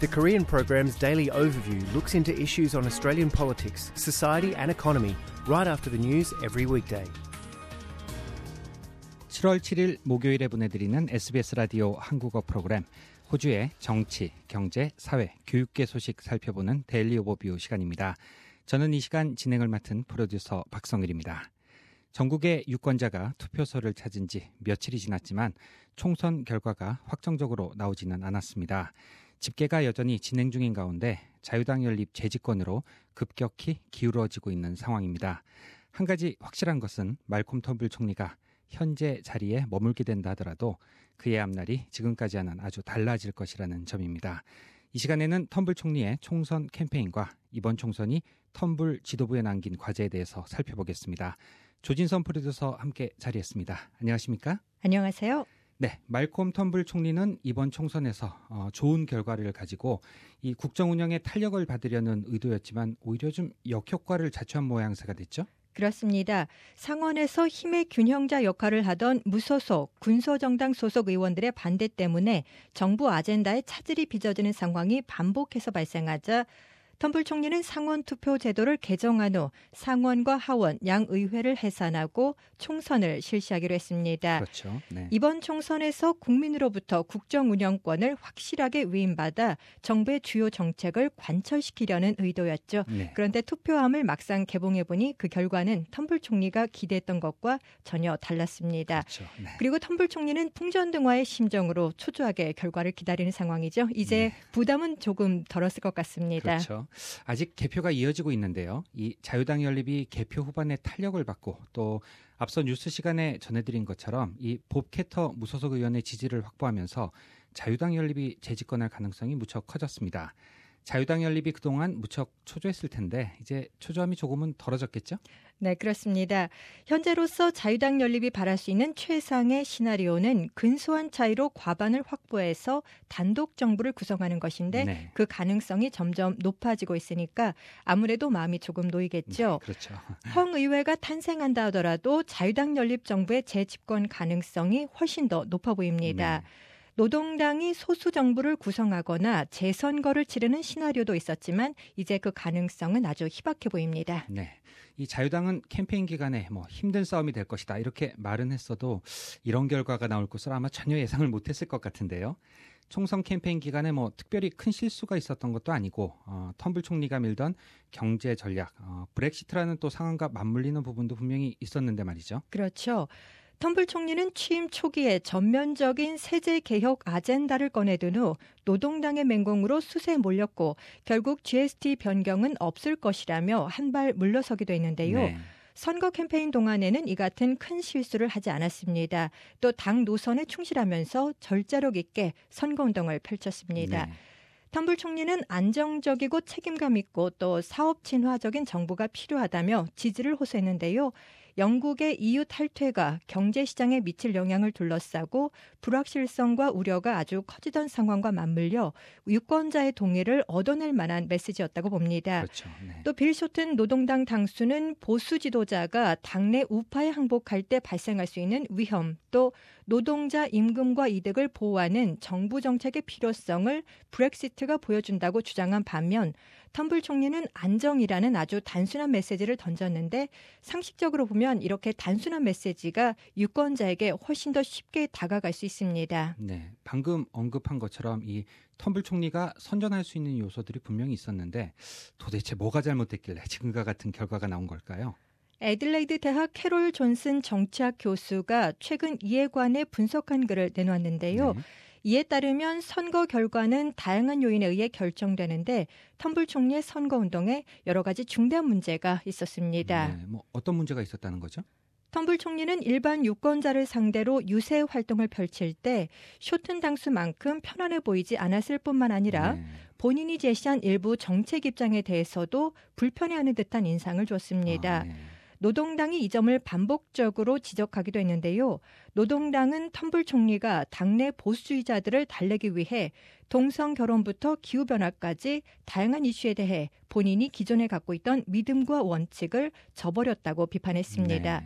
The Korean program's daily overview looks into issues on Australian politics, society and economy right after the news every weekday. 7월 7일 목요일에 보내드리는 SBS 라디오 한국어 프로그램 호주의 정치, 경제, 사회, 교육계 소식 살펴보는 데일리 오버뷰 시간입니다. 저는 이 시간 진행을 맡은 프로듀서 박성일입니다. 전국의 유권자가 투표소를 찾은 지 며칠이 지났지만 총선 결과가 확정적으로 나오지는 않았습니다. 집계가 여전히 진행 중인 가운데 자유당 연립 재집권으로 급격히 기울어지고 있는 상황입니다. 한 가지 확실한 것은 말콤 텀블 총리가 현재 자리에 머물게 된다 하더라도 그의 앞날이 지금까지와는 아주 달라질 것이라는 점입니다. 이 시간에는 텀블 총리의 총선 캠페인과 이번 총선이 텀블 지도부에 남긴 과제에 대해서 살펴보겠습니다. 조진선 프로듀서 함께 자리했습니다. 안녕하십니까? 안녕하세요. 네, 말콤 텀블 총리는 이번 총선에서 좋은 결과를 가지고 이 국정 운영에 탄력을 받으려는 의도였지만 오히려 좀 역효과를 자초한 모양새가 됐죠? 그렇습니다. 상원에서 힘의 균형자 역할을 하던 무소속, 군소정당 소속 의원들의 반대 때문에 정부 아젠다에 차질이 빚어지는 상황이 반복해서 발생하자 텀블 총리는 상원 투표 제도를 개정한 후 상원과 하원, 양 의회를 해산하고 총선을 실시하기로 했습니다. 그렇죠. 네. 이번 총선에서 국민으로부터 국정 운영권을 확실하게 위임받아 정부의 주요 정책을 관철시키려는 의도였죠. 네. 그런데 투표함을 막상 개봉해보니 그 결과는 텀블 총리가 기대했던 것과 전혀 달랐습니다. 그렇죠. 네. 그리고 텀블 총리는 풍전등화의 심정으로 초조하게 결과를 기다리는 상황이죠. 이제 부담은 조금 덜었을 것 같습니다. 그렇죠. 아직 개표가 이어지고 있는데요. 이 자유당 연립이 개표 후반에 탄력을 받고 또 앞서 뉴스 시간에 전해드린 것처럼 이 법 캐터 무소속 의원의 지지를 확보하면서 자유당 연립이 재집권할 가능성이 무척 커졌습니다. 자유당 연립이 그동안 무척 초조했을 텐데 이제 초조함이 조금은 덜어졌겠죠? 네, 그렇습니다. 현재로서 자유당 연립이 바랄 수 있는 최상의 시나리오는 근소한 차이로 과반을 확보해서 단독 정부를 구성하는 것인데 네. 그 가능성이 점점 높아지고 있으니까 아무래도 마음이 조금 놓이겠죠. 네, 그렇죠. 황 의회가 탄생한다 하더라도 자유당 연립 정부의 재집권 가능성이 훨씬 더 높아 보입니다. 네. 노동당이 소수 정부를 구성하거나 재선거를 치르는 시나리오도 있었지만 이제 그 가능성은 아주 희박해 보입니다. 네, 이 자유당은 캠페인 기간에 힘든 싸움이 될 것이다 이렇게 말은 했어도 이런 결과가 나올 것을 아마 전혀 예상을 못했을 것 같은데요. 총선 캠페인 기간에 특별히 큰 실수가 있었던 것도 아니고 텀블 총리가 밀던 경제 전략, 브렉시트라는 또 상황과 맞물리는 부분도 분명히 있었는데 말이죠. 그렇죠. 텀블 총리는 취임 초기에 전면적인 세제 개혁 아젠다를 꺼내든 후 노동당의 맹공으로 숯에 몰렸고 결국 GST 변경은 없을 것이라며 한 발 물러서기도 했는데요. 네. 선거 캠페인 동안에는 이 같은 큰 실수를 하지 않았습니다. 또 당 노선에 충실하면서 절제력 있게 선거운동을 펼쳤습니다. 네. 텀블 총리는 안정적이고 책임감 있고 또 사업 친화적인 정부가 필요하다며 지지를 호소했는데요. 영국의 EU 탈퇴가 경제시장에 미칠 영향을 둘러싸고 불확실성과 우려가 아주 커지던 상황과 맞물려 유권자의 동의를 얻어낼 만한 메시지였다고 봅니다. 그렇죠. 네. 또 빌 쇼튼 노동당 당수는 보수 지도자가 당내 우파에 항복할 때 발생할 수 있는 위험, 또 노동자 임금과 이득을 보호하는 정부 정책의 필요성을 브렉시트가 보여준다고 주장한 반면 텀블 총리는 안정이라는 아주 단순한 메시지를 던졌는데 상식적으로 보면 이렇게 단순한 메시지가 유권자에게 훨씬 더 쉽게 다가갈 수 있습니다. 네, 방금 언급한 것처럼 이 텀블 총리가 선전할 수 있는 요소들이 분명히 있었는데 도대체 뭐가 잘못됐길래 지금과 같은 결과가 나온 걸까요? 애들레이드 대학 캐롤 존슨 정치학 교수가 최근 이에 관해 분석한 글을 내놓았는데요. 네. 이에 따르면 선거 결과는 다양한 요인에 의해 결정되는데 텀블 총리의 선거운동에 여러 가지 중대한 문제가 있었습니다. 네, 어떤 문제가 있었다는 거죠? 텀블 총리는 일반 유권자를 상대로 유세 활동을 펼칠 때 쇼튼 당수만큼 편안해 보이지 않았을 뿐만 아니라 네. 본인이 제시한 일부 정책 입장에 대해서도 불편해하는 듯한 인상을 줬습니다. 네. 노동당이 이 점을 반복적으로 지적하기도 했는데요. 노동당은 텀블 총리가 당내 보수주의자들을 달래기 위해 동성 결혼부터 기후변화까지 다양한 이슈에 대해 본인이 기존에 갖고 있던 믿음과 원칙을 저버렸다고 비판했습니다. 네.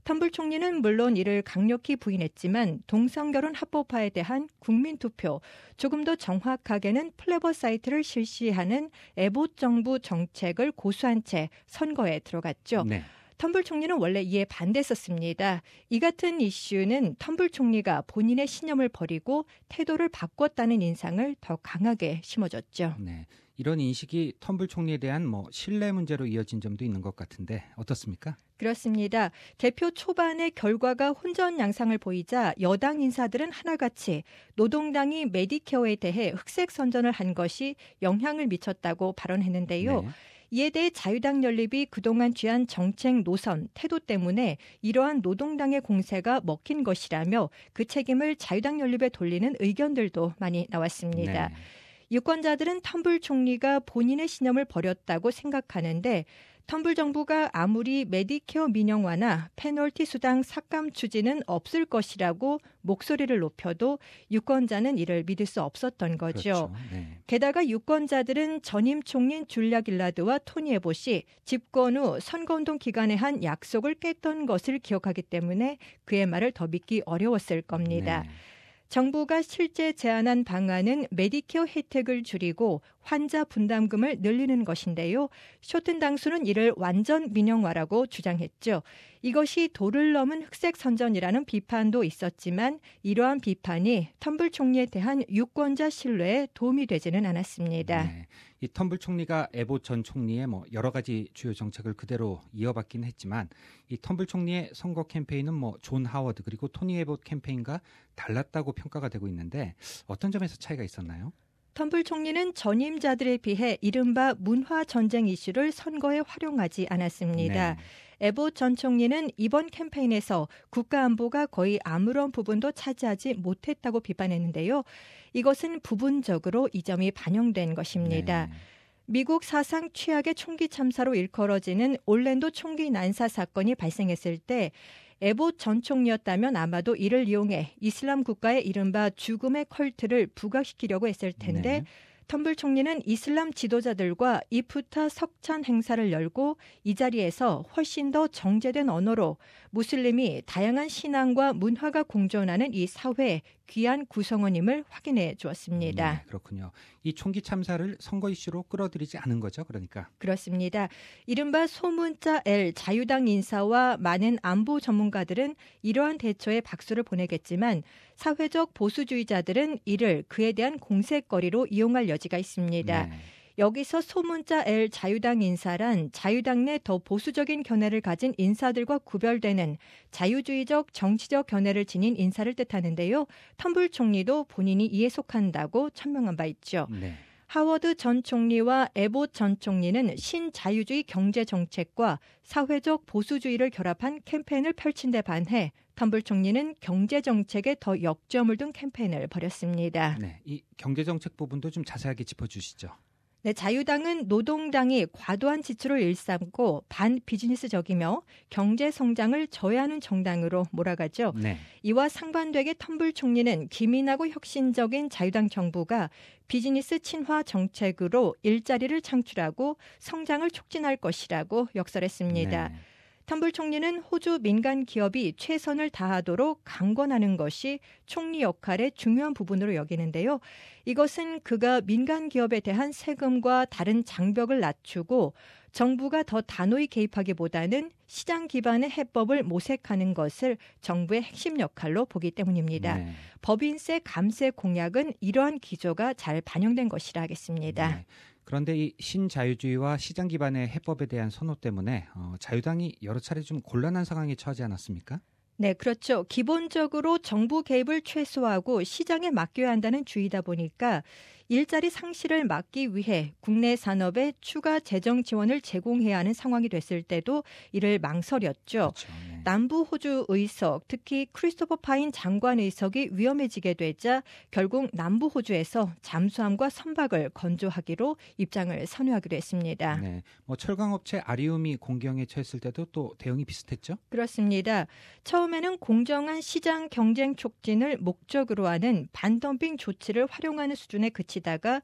텀블 총리는 물론 이를 강력히 부인했지만 동성결혼 합법화에 대한 국민투표, 조금 더 정확하게는 플래버사이트를 실시하는 에봇 정부 정책을 고수한 채 선거에 들어갔죠. 네. 텀블 총리는 원래 이에 반대했었습니다. 이 같은 이슈는 텀블 총리가 본인의 신념을 버리고 태도를 바꿨다는 인상을 더 강하게 심어줬죠. 네. 이런 인식이 텀블 총리에 대한 신뢰 문제로 이어진 점도 있는 것 같은데 어떻습니까? 그렇습니다. 개표 초반에 결과가 혼전 양상을 보이자 여당 인사들은 하나같이 노동당이 메디케어에 대해 흑색 선전을 한 것이 영향을 미쳤다고 발언했는데요. 네. 이에 대해 자유당 연립이 그동안 취한 정책 노선, 태도 때문에 이러한 노동당의 공세가 먹힌 것이라며 그 책임을 자유당 연립에 돌리는 의견들도 많이 나왔습니다. 네. 유권자들은 텀블 총리가 본인의 신념을 버렸다고 생각하는데 텀블 정부가 아무리 메디케어 민영화나 페널티 수당 삭감 추진은 없을 것이라고 목소리를 높여도 유권자는 이를 믿을 수 없었던 거죠. 그렇죠. 네. 게다가 유권자들은 전임 총리인 줄리아 길라드와 토니 에봇이 집권 후 선거운동 기간에 한 약속을 깼던 것을 기억하기 때문에 그의 말을 더 믿기 어려웠을 겁니다. 네. 정부가 실제 제안한 방안은 메디케어 혜택을 줄이고 환자 분담금을 늘리는 것인데요. 쇼튼 당수는 이를 완전 민영화라고 주장했죠. 이것이 도를 넘은 흑색 선전이라는 비판도 있었지만 이러한 비판이 텀블 총리에 대한 유권자 신뢰에 도움이 되지는 않았습니다. 네. 이 텀블 총리가 에봇 전 총리의 여러 가지 주요 정책을 그대로 이어받긴 했지만 이 텀블 총리의 선거 캠페인은 존 하워드 그리고 토니 에봇 캠페인과 달랐다고 평가가 되고 있는데 어떤 점에서 차이가 있었나요? 텀블 총리는 전임자들에 비해 이른바 문화 전쟁 이슈를 선거에 활용하지 않았습니다. 네. 에봇 전 총리는 이번 캠페인에서 국가 안보가 거의 아무런 부분도 차지하지 못했다고 비판했는데요. 이것은 부분적으로 이 점이 반영된 것입니다. 네. 미국 사상 최악의 총기 참사로 일컬어지는 올랜도 총기 난사 사건이 발생했을 때 에봇 전 총리였다면 아마도 이를 이용해 이슬람 국가의 이른바 죽음의 컬트를 부각시키려고 했을 텐데 네. 텀블 총리는 이슬람 지도자들과 이프타 석찬 행사를 열고 이 자리에서 훨씬 더 정제된 언어로 무슬림이 다양한 신앙과 문화가 공존하는 이 사회의 귀한 구성원임을 확인해 주었습니다. 네, 그렇군요. 이 총기 참사를 선거 이슈로 끌어들이지 않은 거죠, 그러니까. 그렇습니다. 이른바 소문자 L 자유당 인사와 많은 안보 전문가들은 이러한 대처에 박수를 보내겠지만 사회적 보수주의자들은 이를 그에 대한 공세거리로 이용할 여지가 있습니다. 네. 여기서 소문자 L 자유당 인사란 자유당 내 더 보수적인 견해를 가진 인사들과 구별되는 자유주의적 정치적 견해를 지닌 인사를 뜻하는데요. 텀블 총리도 본인이 이에 속한다고 천명한 바 있죠. 네. 하워드 전 총리와 에봇 전 총리는 신자유주의 경제 정책과 사회적 보수주의를 결합한 캠페인을 펼친 데 반해 텀블 총리는 경제 정책에 더 역점을 둔 캠페인을 벌였습니다. 네, 이 경제 정책 부분도 좀 자세하게 짚어주시죠. 네, 자유당은 노동당이 과도한 지출을 일삼고 반비즈니스적이며 경제 성장을 저해하는 정당으로 몰아가죠. 네. 이와 상반되게 텀블 총리는 기민하고 혁신적인 자유당 정부가 비즈니스 친화 정책으로 일자리를 창출하고 성장을 촉진할 것이라고 역설했습니다. 네. 텀블 총리는 호주 민간 기업이 최선을 다하도록 강권하는 것이 총리 역할의 중요한 부분으로 여기는데요. 이것은 그가 민간 기업에 대한 세금과 다른 장벽을 낮추고 정부가 더 단호히 개입하기보다는 시장 기반의 해법을 모색하는 것을 정부의 핵심 역할로 보기 때문입니다. 네. 법인세 감세 공약은 이러한 기조가 잘 반영된 것이라 하겠습니다. 네. 그런데 이 신자유주의와 시장 기반의 해법에 대한 선호 때문에 자유당이 여러 차례 좀 곤란한 상황에 처하지 않았습니까? 네, 그렇죠. 기본적으로 정부 개입을 최소화하고 시장에 맡겨야 한다는 주의다 보니까 일자리 상실을 막기 위해 국내 산업에 추가 재정 지원을 제공해야 하는 상황이 됐을 때도 이를 망설였죠. 그렇죠. 네. 남부 호주 의석, 특히 크리스토퍼 파인 장관 의석이 위험해지게 되자 결국 남부 호주에서 잠수함과 선박을 건조하기로 입장을 선회하기로 했습니다. 네. 철강업체 아리움이 공경에 처했을 때도 또 대응이 비슷했죠? 그렇습니다. 처음에는 공정한 시장 경쟁 촉진을 목적으로 하는 반덤핑 조치를 활용하는 수준에 그치다가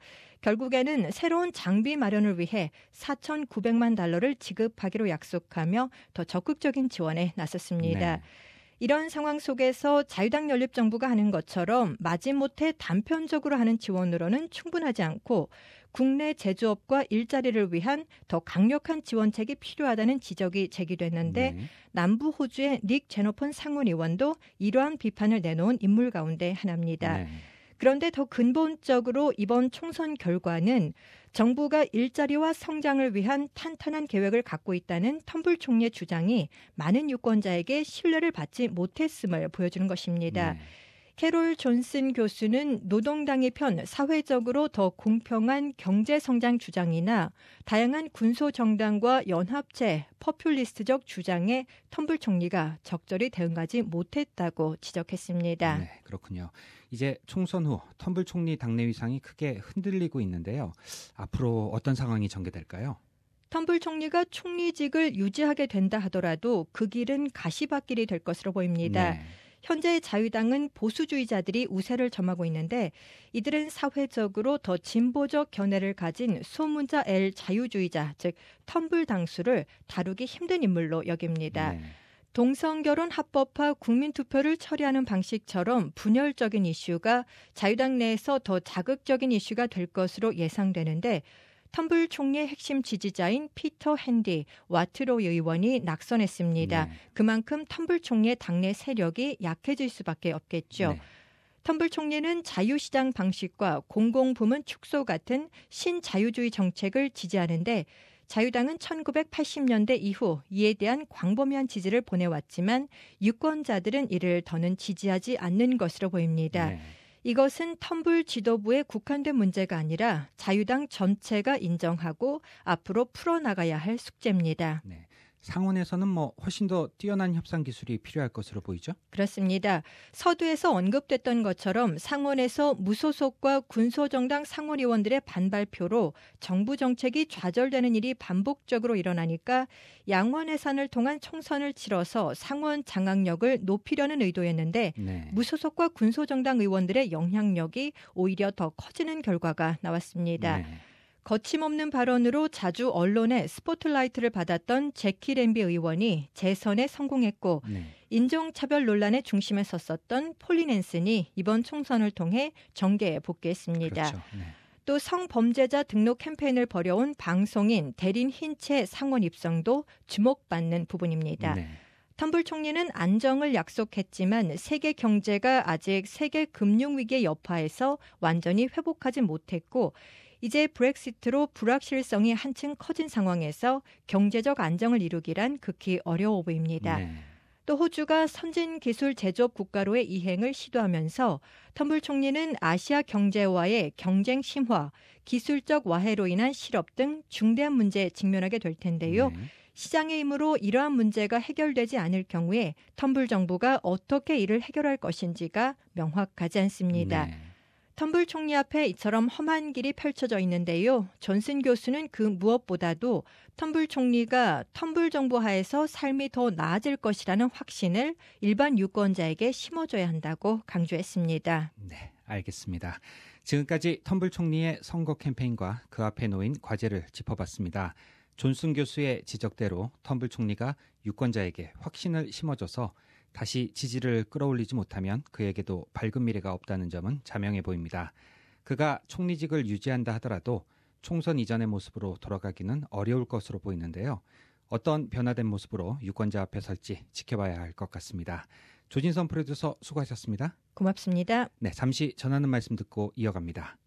결국에는 새로운 장비 마련을 위해 $4,900만 지급하기로 약속하며 더 적극적인 지원에 나섰습니다. 나섰습니다. 네. 이런 상황 속에서 자유당 연립정부가 하는 것처럼 마지못해 단편적으로 하는 지원으로는 충분하지 않고 국내 제조업과 일자리를 위한 더 강력한 지원책이 필요하다는 지적이 제기됐는데 네. 남부 호주의 닉 제노폰 상원의원도 이러한 비판을 내놓은 인물 가운데 하나입니다. 네. 그런데 더 근본적으로 이번 총선 결과는 정부가 일자리와 성장을 위한 탄탄한 계획을 갖고 있다는 텀블 총리의 주장이 많은 유권자에게 신뢰를 받지 못했음을 보여주는 것입니다. 네. 캐롤 존슨 교수는 노동당의 편 사회적으로 더 공평한 경제성장 주장이나 다양한 군소정당과 연합체, 퍼퓰리스트적 주장에 텀블 총리가 적절히 대응하지 못했다고 지적했습니다. 네, 그렇군요. 이제 총선 후 텀블 총리 당내 위상이 크게 흔들리고 있는데요. 앞으로 어떤 상황이 전개될까요? 텀블 총리가 총리직을 유지하게 된다 하더라도 그 길은 가시밭길이 될 것으로 보입니다. 네. 현재 자유당은 보수주의자들이 우세를 점하고 있는데 이들은 사회적으로 더 진보적 견해를 가진 소문자 L 자유주의자, 즉 텀블 당수를 다루기 힘든 인물로 여깁니다. 네. 동성결혼 합법화 국민투표를 처리하는 방식처럼 분열적인 이슈가 자유당 내에서 더 자극적인 이슈가 될 것으로 예상되는데 텀블 총리의 핵심 지지자인 피터 핸디 와트로 의원이 낙선했습니다. 네. 그만큼 텀블 총리의 당내 세력이 약해질 수밖에 없겠죠. 네. 텀블 총리는 자유시장 방식과 공공부문 축소 같은 신자유주의 정책을 지지하는데 자유당은 1980년대 이후 이에 대한 광범위한 지지를 보내왔지만 유권자들은 이를 더는 지지하지 않는 것으로 보입니다. 네. 이것은 텀블 지도부에 국한된 문제가 아니라 자유당 전체가 인정하고 앞으로 풀어나가야 할 숙제입니다. 네. 상원에서는 훨씬 더 뛰어난 협상 기술이 필요할 것으로 보이죠? 그렇습니다. 서두에서 언급됐던 것처럼 상원에서 무소속과 군소정당 상원의원들의 반발표로 정부 정책이 좌절되는 일이 반복적으로 일어나니까 양원 해산을 통한 총선을 치러서 상원 장악력을 높이려는 의도였는데 네. 무소속과 군소정당 의원들의 영향력이 오히려 더 커지는 결과가 나왔습니다. 네. 거침없는 발언으로 자주 언론의 스포트라이트를 받았던 제키 램비 의원이 재선에 성공했고 네. 인종차별 논란의 중심에 섰었던 폴리 낸슨이 이번 총선을 통해 정계에 복귀했습니다. 그렇죠. 네. 또 성범죄자 등록 캠페인을 벌여온 방송인 데린 힌체 상원 입성도 주목받는 부분입니다. 네. 텀블 총리는 안정을 약속했지만 세계 경제가 아직 세계 금융위기의 여파에서 완전히 회복하지 못했고 이제 브렉시트로 불확실성이 한층 커진 상황에서 경제적 안정을 이루기란 극히 어려워 보입니다. 네. 또 호주가 선진기술 제조업 국가로의 이행을 시도하면서 텀블 총리는 아시아 경제와의 경쟁 심화, 기술적 와해로 인한 실업 등 중대한 문제에 직면하게 될 텐데요. 네. 시장의 힘으로 이러한 문제가 해결되지 않을 경우에 텀블 정부가 어떻게 이를 해결할 것인지가 명확하지 않습니다. 네. 텀블 총리 앞에 이처럼 험한 길이 펼쳐져 있는데요. 존슨 교수는 그 무엇보다도 텀블 총리가 텀블 정부 하에서 삶이 더 나아질 것이라는 확신을 일반 유권자에게 심어줘야 한다고 강조했습니다. 네, 알겠습니다. 지금까지 텀블 총리의 선거 캠페인과 그 앞에 놓인 과제를 짚어봤습니다. 존슨 교수의 지적대로 텀블 총리가 유권자에게 확신을 심어줘서 다시 지지를 끌어올리지 못하면 그에게도 밝은 미래가 없다는 점은 자명해 보입니다. 그가 총리직을 유지한다 하더라도 총선 이전의 모습으로 돌아가기는 어려울 것으로 보이는데요. 어떤 변화된 모습으로 유권자 앞에 설지 지켜봐야 할 것 같습니다. 조진선 프로듀서 수고하셨습니다. 고맙습니다. 네, 잠시 전하는 말씀 듣고 이어갑니다.